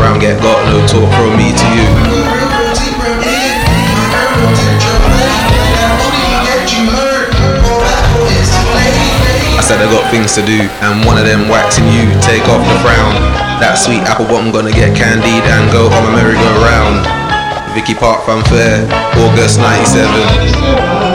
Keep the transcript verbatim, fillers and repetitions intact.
around, get got, no talk from me to you. I said I got things to do, and one of them waxing you, take off the frown. That sweet apple bottom gonna get candied and go on my merry-go-round. Vicky Park Funfair, August ninety-seven.